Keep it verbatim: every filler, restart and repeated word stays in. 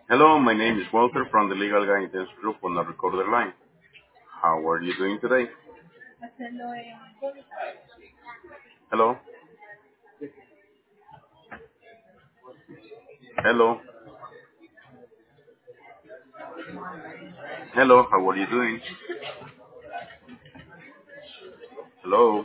Hello, my name is Walter from the Legal Guidance Group on the recorder line. How are you doing today? Hello? Hello? Hello, how are you doing? Hello?